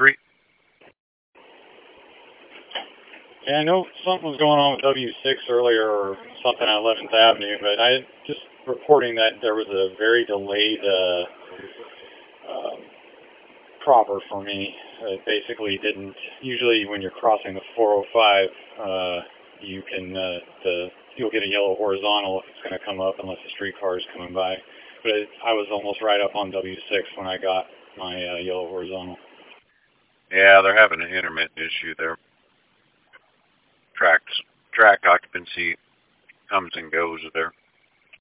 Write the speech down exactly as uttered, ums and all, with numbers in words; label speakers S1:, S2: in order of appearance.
S1: three.
S2: Yeah, I know something was going on with W six earlier or something on eleventh Avenue, but I just reporting that there was a very delayed uh, um, cropper for me. It basically didn't, usually when you're crossing the four oh five, uh, you can, uh, the, you'll get a yellow horizontal if it's going to come up unless a streetcar is coming by. But it, I was almost right up on W six when I got my uh, yellow horizontal.
S1: Yeah, they're having an intermittent issue there. Tracks, track occupancy comes and goes there.